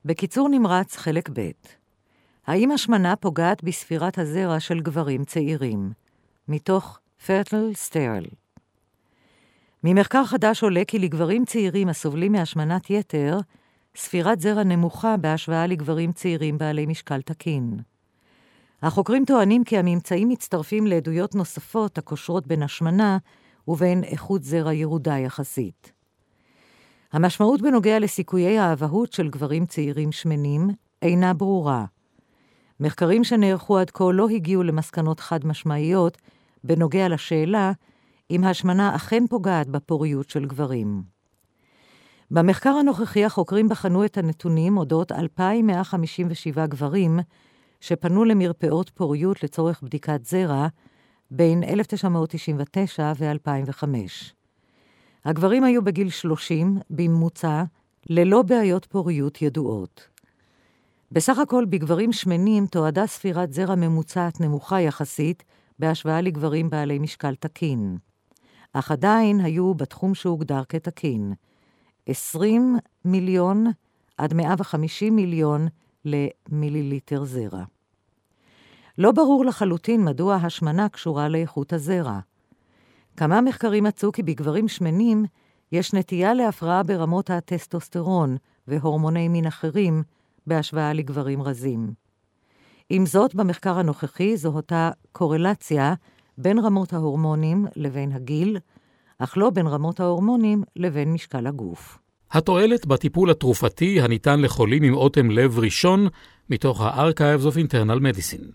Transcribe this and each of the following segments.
בקיצור נמרץ חלק ב'. האם השמנה פוגעת בספירת הזרע של גברים צעירים? מתוך Fertile Sterile. ממחקר חדש עולה כי לגברים צעירים הסובלים מהשמנת יתר, ספירת זרע נמוכה בהשוואה לגברים צעירים בעלי משקל תקין. החוקרים טוענים כי הממצאים מצטרפים לעדויות נוספות הקושרות בין השמנה ובין איכות זרע ירודה יחסית. המשמעות בנוגע לסיכויי האבהות של גברים צעירים שמנים אינה ברורה. מחקרים שנערכו עד כה לא הגיעו למסקנות חד משמעיות בנוגע לשאלה אם השמנה אכן פוגעת בפוריות של גברים. במחקר הנוכחי החוקרים בחנו את הנתונים אודות 2,157 גברים שפנו למרפאות פוריות לצורך בדיקת זרע בין 1999 ו-2005. הגברים היו בגיל 30 בממוצע ללא בעיות פוריות ידועות. בסך הכל בגברים שמנים תועדה ספירת זרע ממוצעת נמוכה יחסית בהשוואה לגברים בעלי משקל תקין. אך עדיין היו בתחום שהוגדר כתקין 20 מיליון עד 150 מיליון למיליליטר זרע. לא ברור לחלוטין מדוע השמנה קשורה לאיכות הזרע. כמה מחקרים מצאו כי בגברים שמנים יש נטייה להפרעה ברמות הטסטוסטרון והורמוני מין אחרים בהשוואה לגברים רזים. עם זאת, במחקר הנוכחי זוהתה קורלציה בין רמות ההורמונים לבין הגיל, אך לא בין רמות ההורמונים לבין משקל הגוף. התועלת בטיפול התרופתי הניתן לחולים עם אוטם לב ראשון מתוך ה-Archives of Internal Medicine.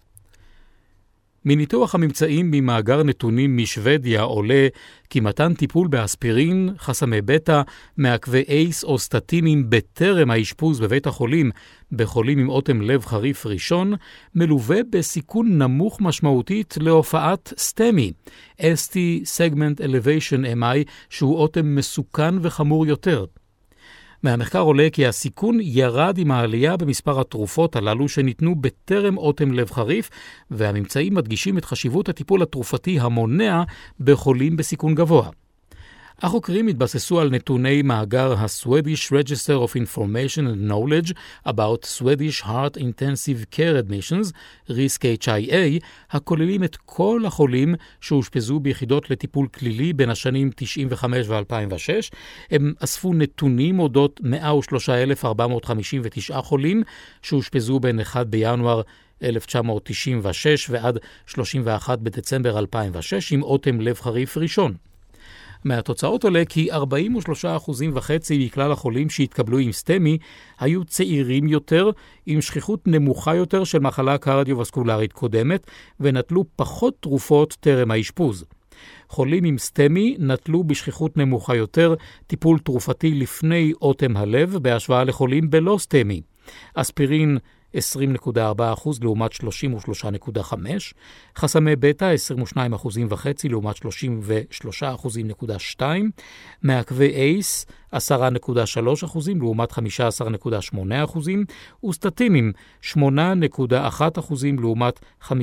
מניתוח הממצאים ממאגר נתונים משוודיה עולה כי מתן טיפול באספירין, חסמי בטא, מעכבי אייס או סטטינים בטרם האשפוז בבית החולים בחולים עם אוטם לב חריף ראשון, מלווה בסיכון נמוך משמעותית להופעת סטמי, ST Segment Elevation MI, שהוא אוטם מסוכן וחמור יותר. מהמחקר עולה כי הסיכון ירד עם העלייה במספר התרופות הללו שניתנו בטרם אוטם לב חריף, והממצאים מדגישים את חשיבות הטיפול התרופתי המונע בחולים בסיכון גבוה. החוקרים התבססו על נתוני מאגר ה-Swedish Register of Information and Knowledge about Swedish Heart Intensive Care Admissions, RISK-HIA, הכוללים את כל החולים שהושפזו ביחידות לטיפול כלילי בין השנים 95 ו-2006. הם אספו נתונים אודות 103,459 חולים שהושפזו בין 1 בינואר 1996 ועד 31 בדצמבר 2006 עם אוטם לב חריף ראשון. מהתוצאות עולה כי 43.5% מכלל החולים שהתקבלו עם סטמי היו צעירים יותר, עם שכיחות נמוכה יותר של מחלה קרדיו-וסקולרית קודמת, ונטלו פחות תרופות טרם האשפוז. חולים עם סטמי נטלו בשכיחות נמוכה יותר טיפול תרופתי לפני אוטם הלב בהשוואה לחולים בלא סטמי. אספירין 20.4% לעומת 33.5%, חסמי בטא 22.5% לעומת 33.2%, מעכבי אייס 10.3% לעומת 15.8%, וסטטינים 8.1% לעומת 15%.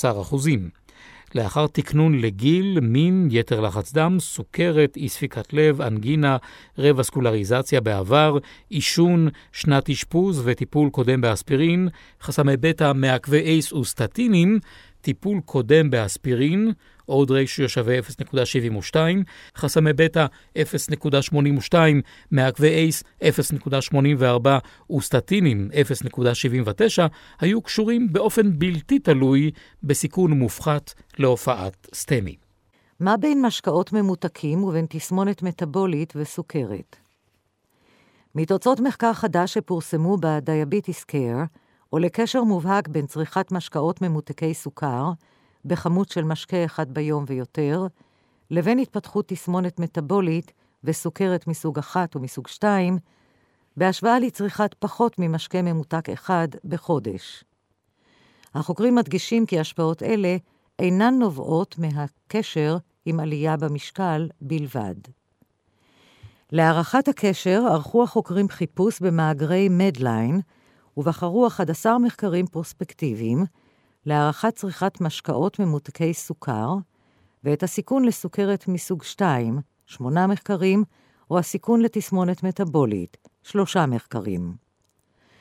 לאחר תקנון לגיל, מין, יתר לחץ דם, סוכרת, אי ספיקת לב, אנגינה, רבסקולריזציה בעבר, עישון, שנת אשפוז וטיפול קודם באספירין, חסמי בטא, מעכבי אייס וסטטינים, טיפול קודם באספירין, עוד ריישיו שווה 0.72, חסמי בטא 0.82, מעכבי אייס 0.84 וסטטינים 0.79 היו קשורים באופן בלתי תלוי בסיכון מופחת להופעת סטמי. מה בין משקאות ממותקים ובין תסמונת מטאבולית וסוכרת? מתוצאות מחקר חדש שפורסמו ב-Diabetes Care עולה קשר מובהק בין צריכת משקאות ממותקי סוכר בכמות של משקה אחד ביום ויותר, לבין התפתחות תסמונת מטאבולית וסוכרת מסוג 1 ומסוג 2, בהשוואה לצריכת פחות ממשקה ממותק אחד בחודש. החוקרים מדגישים כי השפעות אלה אינן נובעות מהקשר עם עלייה במשקל בלבד. להערכת הקשר ערכו החוקרים חיפוש במאגרי מדליין, ובחרו 11 מחקרים פרוספקטיביים להערכת צריכת משקאות ממותקי סוכר, ואת הסיכון לסוכרת מסוג 2, 8 מחקרים, או הסיכון לתסמונת מטאבולית, 3 מחקרים.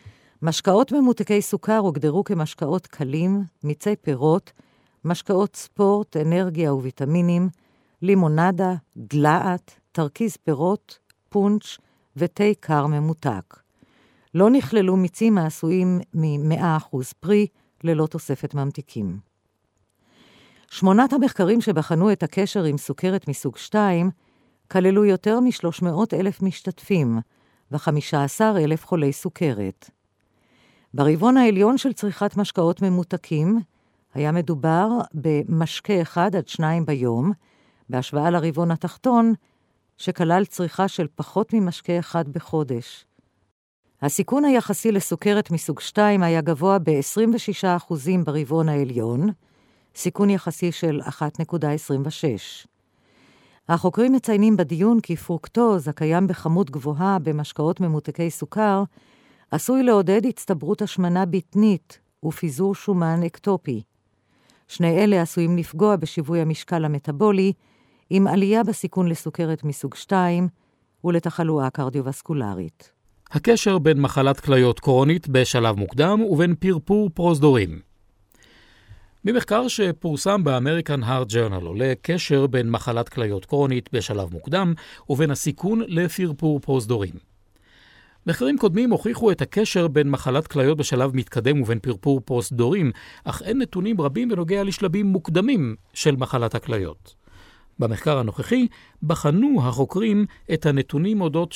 משקאות ממותקי סוכר הוגדרו כמשקאות קלים, מיצי פירות, משקאות ספורט, אנרגיה וויטמינים, לימונדה, דלעת, תרכיז פירות, פונץ' ותה קר ממותק. לא נכללו מיצים העשויים מ-100% פרי ללא תוספת ממתיקים. 8 המחקרים שבחנו את הקשר עם סוכרת מסוג 2 כללו יותר מ-300,000 משתתפים ו-15,000 חולי סוכרת. ברבעון העליון של צריכת משקאות ממותקים היה מדובר במשקה 1 עד 2 ביום, בהשוואה לרבעון התחתון שכלל צריכה של פחות ממשקה 1 בחודש. הסיכון היחסי לסוכרת מסוג 2 היה גבוה ב-26% ברבעון העליון, סיכון יחסי של 1.26. החוקרים מציינים בדיון כי פרוקטוז, הקיים בכמות גבוהה במשקאות ממותקי סוכר, עשוי לעודד הצטברות השמנה בטנית ופיזור שומן אקטופי. שני אלה עשויים לפגוע בשיווי המשקל המטאבולי, עם עלייה בסיכון לסוכרת מסוג 2 ולתחלואה קרדיו-וסקולרית. הקשר בין מחלת כליות קרונית בשלב מוקדם ובין פרפור פרוזדורים. במחקר שפורסם באמריקן הארט ג'ורנל עולה קשר בין מחלת כליות קרונית בשלב מוקדם ובין הסיכון לפרפור פרוזדורים. מחקרים קודמים הוכיחו את הקשר בין מחלת כליות בשלב מתקדם ובין פרפור פרוזדורים, אך אין נתונים רבים בנוגע לשלבים מוקדמים של מחלת הכליות. במחקר הנוכחי בחנו החוקרים את הנתונים אודות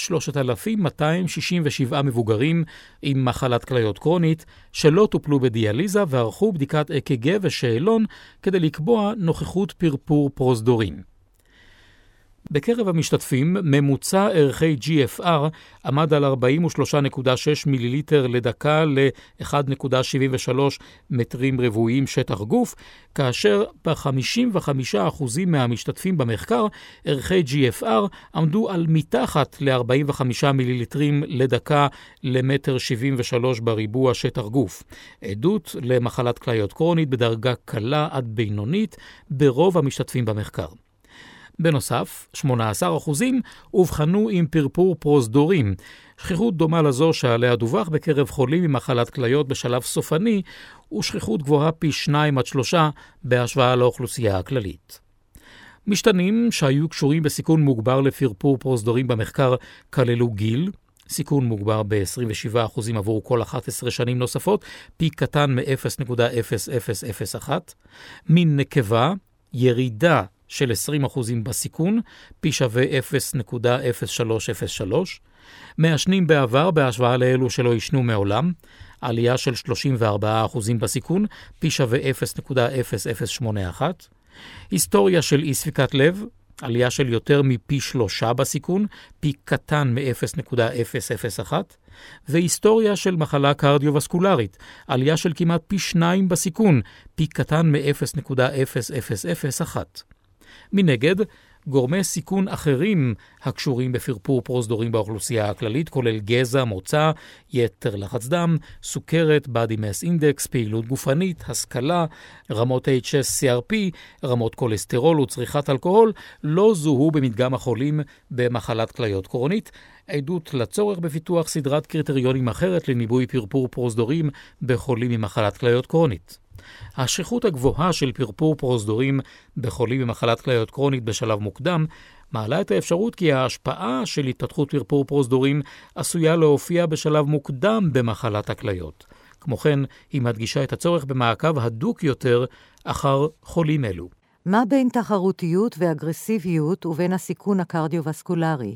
3,267 מבוגרים עם מחלת כליות קרונית שלא טופלו בדיאליזה וערכו בדיקת אק"ג ושאלון כדי לקבוע נוכחות פרפור פרוזדורים. בקרב המשתתפים ממוצע ערכי GFR עמד על 43.6 מיליליטר לדקה ל-1.73 מטרים רבועים שטח גוף, כאשר ב-55% מהמשתתפים במחקר ערכי GFR עמדו על מתחת ל-45 מיליליטרים לדקה למטר 73 בריבוע שטח גוף. עדות למחלת כליות קרונית בדרגה קלה עד בינונית ברוב המשתתפים במחקר. בנוסף, 18% הובחנו עם פרפור פרוזדורים, שכיחות דומה לזו שעליה דווח בקרב חולים עם מחלת כליות בשלב סופני, ושכיחות גבוהה פי 2 עד 3 בהשוואה לאוכלוסייה הכללית. משתנים שהיו קשורים בסיכון מוגבר לפרפור פרוזדורים במחקר כללו גיל, סיכון מוגבר ב-27% עבור כל 11 שנים נוספות, פי קטן מ-0.0001, מין נקבה, ירידה של 20% בסיכון, פי שווה 0.0303, מעשנים בעבר בהשוואה לאלו שלא ישנו מעולם, עלייה של 34% בסיכון, פי שווה 0.0081, היסטוריה של אי ספיקת לב, עלייה של יותר מפי 3 בסיכון, פי קטן מ-0.001, והיסטוריה של מחלה קרדיו-וסקולרית, עלייה של כמעט פי 2 בסיכון, פי קטן מ-0.0001. מנגד, גורמי סיכון אחרים הקשורים בפרפור פרוזדורים באוכלוסייה הכללית, כולל גזע, מוצא, יתר לחץ דם, סוכרת, body mass index, פעילות גופנית, השכלה, רמות HS-CRP, רמות כולסטרול וצריכת אלכוהול, לא זוהו במדגם החולים במחלת כליות קרונית, עדות לצורך בפיתוח סדרת קריטריונים אחרת לניבוי פרפור פרוזדורים בחולים עם מחלת כליות קרונית. השכיחות הגבוהה של פרפור פרוזדורים בחולים במחלת כליות קרונית בשלב מוקדם מעלה את האפשרות כי ההשפעה של התפתחות פרפור פרוזדורים עשויה להופיע בשלב מוקדם במחלת הכליות. כמו כן, היא מדגישה את הצורך במעקב הדוק יותר אחר חולים אלו. מה בין תחרותיות ואגרסיביות ובין הסיכון הקרדיו-וסקולרי?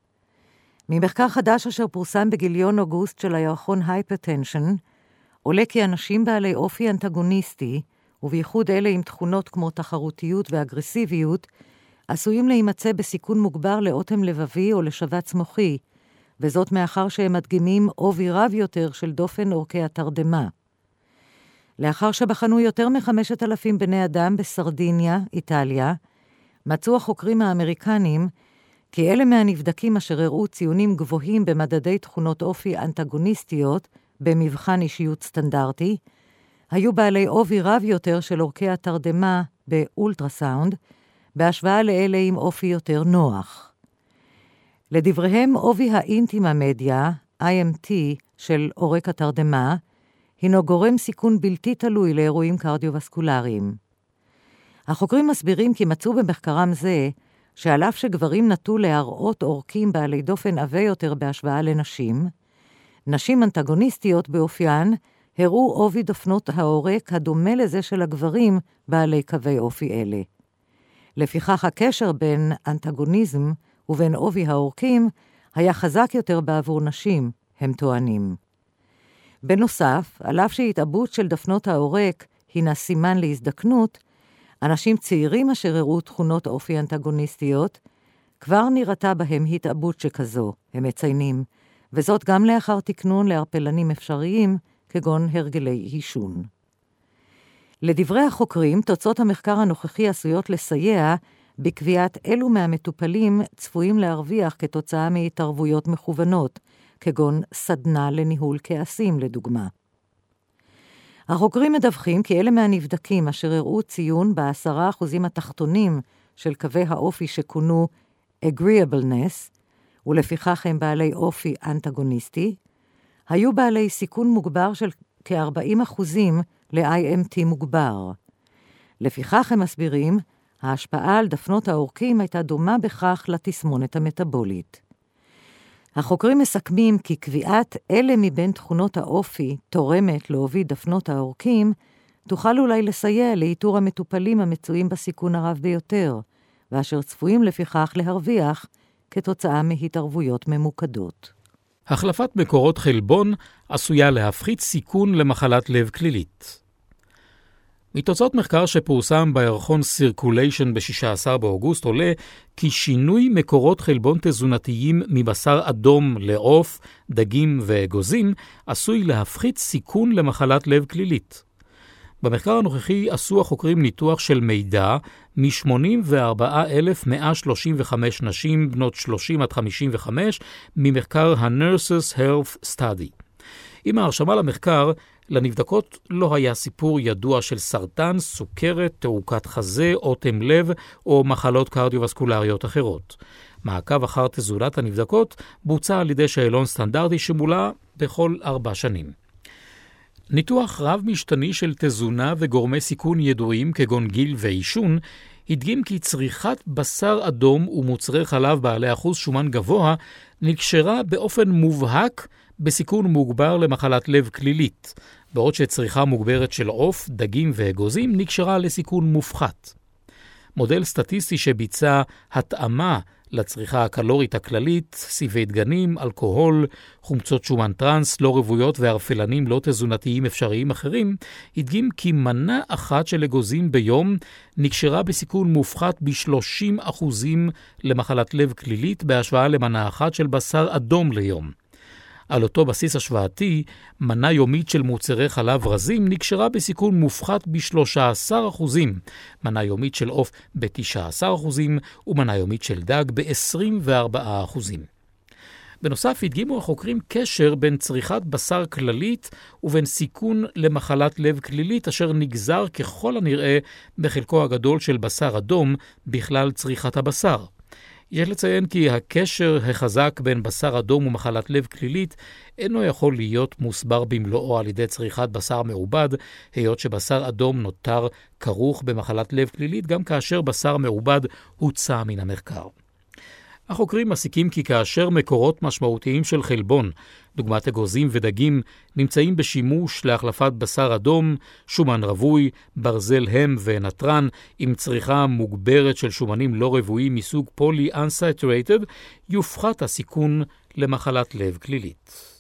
ממחקר חדש אשר פורסם בגיליון אוגוסט של הירחון הייפרטנשן, עולה כי אנשים בעלי אופי אנטגוניסטי, ובייחוד אלה עם תכונות כמו תחרותיות ואגרסיביות, עשויים להימצא בסיכון מוגבר לאוטם לבבי או לשבץ מוחי, וזאת מאחר שהם מדגימים עובי רב יותר של דופן אורכי התרדמה. לאחר שבחנו יותר מ-5,000 בני אדם בסרדיניה, איטליה, מצאו החוקרים האמריקנים כי אלה מהנבדקים אשר הראו ציונים גבוהים במדדי תכונות אופי אנטגוניסטיות במבחן אישיות סטנדרטי, היו בעלי עובי רב יותר של אורכי התרדמה באולטרסאונד, בהשוואה לאלה עם אופי יותר נוח. לדבריהם, עובי האינטימה מדיה, IMT, של עורק התרדמה הינו גורם סיכון בלתי תלוי לאירועים קרדיו-וסקולריים. החוקרים מסבירים כי מצאו במחקרם זה שעל אף שגברים נטו להראות עורקים בעלי דופן עבה יותר בהשוואה לנשים, נשים אנטגוניסטיות באופיין הראו עובי דפנות העורק הדומה לזה של הגברים בעלי קווי אופי אלה. לפיכך הקשר בין אנטגוניזם ובין עובי העורקים היה חזק יותר בעבור נשים, הם טוענים. בנוסף, על אף שהתאבות של דפנות העורק הינה סימן להזדקנות, אנשים צעירים אשר הראו תכונות אופי אנטגוניסטיות, כבר נראתה בהם התאבות שכזו, הם מציינים, וזאת גם לאחר תקנון לערפלנים אפשריים, כגון הרגלי עישון. לדברי החוקרים, תוצאות המחקר הנוכחי עשויות לסייע בקביעת אילו מהמטופלים צפויים להרוויח כתוצאה מהתערבויות מכוונות, כגון סדנה לניהול כעסים לדוגמה. החוקרים מדווחים כי אלה מהנבדקים אשר הראו ציון ב10% התחתונים של קווי האופי שכונו agreeableness, ולפיכך הם בעלי אופי אנטגוניסטי, היו בעלי סיכון מוגבר של כ-40% ל-IMT מוגבר. לפיכך הם מסבירים, ההשפעה על דפנות העורקים הייתה דומה בכך לתסמונת המטאבולית. החוקרים מסכמים כי קביעת אלה מבין תכונות האופי תורמת להוביל דפנות העורקים, תוכל אולי לסייע לאיתור המטופלים המצויים בסיכון הרב ביותר, ואשר צפויים לפיכך להרוויח כתוצאה מהתערבויות ממוקדות. החלפת מקורות חלבון עשויה להפחית סיכון למחלת לב כלילית. מתוצאות מחקר שפורסם בירחון Circulation ב-16 באוגוסט עולה כי שינוי מקורות חלבון תזונתיים מבשר אדום לעוף, דגים ואגוזים עשוי להפחית סיכון למחלת לב כלילית. במחקר הנוכחי עשו החוקרים ניתוח של מידע מ-84,135 נשים בנות 30 עד 55 ממחקר ה-Nurses Health Study. עם ההרשמה למחקר, לנבדקות לא היה סיפור ידוע של סרטן, סוכרת, תעוקת חזה, אוטם לב או מחלות קרדיו-וסקולריות אחרות. מעקב אחר תזונת הנבדקות בוצע על ידי שאלון סטנדרטי שמולא בכל 4 שנים. ניתוח רב משתני של תזונה וגורמי סיכון ידועים כגון גיל ועישון הדגים כי צריכת בשר אדום ומוצרי חלב בעלי אחוז שומן גבוה נקשרה באופן מובהק בסיכון מוגבר למחלת לב כלילית, בעוד שצריכה מוגברת של עוף, דגים ואגוזים נקשרה לסיכון מופחת. מודל סטטיסטי שביצע התאמה לצריכה הקלורית הכללית, סיבי דגנים, אלכוהול, חומצות שומן טרנס, לא רבויות וערפלנים לא תזונתיים אפשריים אחרים, הדגים כי מנה אחת של אגוזים ביום נקשרה בסיכון מופחת ב-30% למחלת לב כלילית בהשוואה למנה אחת של בשר אדום ליום. על אותו בסיס השוואתי, מנה יומית של מוצרי חלב רזים נקשרה בסיכון מופחת ב-13%, מנה יומית של עוף ב-19% ומנה יומית של דג ב-24%. בנוסף, הדגימו החוקרים קשר בין צריכת בשר כללית ובין סיכון למחלת לב כלילית, אשר נגזר ככל הנראה בחלקו הגדול של בשר אדום בכלל צריכת הבשר. יש לציין כי הקשר החזק בין בשר אדום ומחלת לב כלילית אינו יכול להיות מוסבר במלואו על ידי צריכת בשר מעובד, היות שבשר אדום נותר כרוך במחלת לב כלילית גם כאשר בשר מעובד הוצא מן המחקר. החוקרים מסיקים כי כאשר מקורות משמעותיים של חלבון, דוגמת אגוזים ודגים, נמצאים בשימוש להחלפת בשר אדום, שומן רווי, ברזל הם ונטרן, עם צריכה מוגברת של שומנים לא רבויים מסוג פולי-unsaturated, יופחת הסיכון למחלת לב כלילית.